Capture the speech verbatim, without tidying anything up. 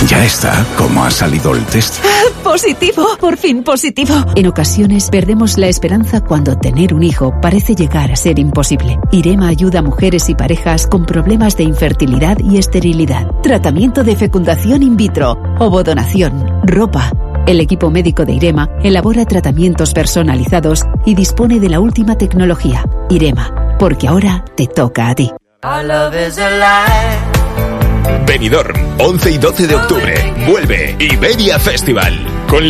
Ya está. ¿Cómo ha salido el test? Positivo, por fin positivo. En ocasiones perdemos la esperanza cuando tener un hijo parece llegar a ser imposible. IREMA ayuda a mujeres y parejas con problemas de infertilidad y esterilidad. Tratamiento de fecundación in vitro, ovodonación, ropa. El equipo médico de IREMA elabora tratamientos personalizados y dispone de la última tecnología. IREMA, porque ahora te toca a ti. Benidorm, once y doce de octubre. Vuelve Iberia Festival.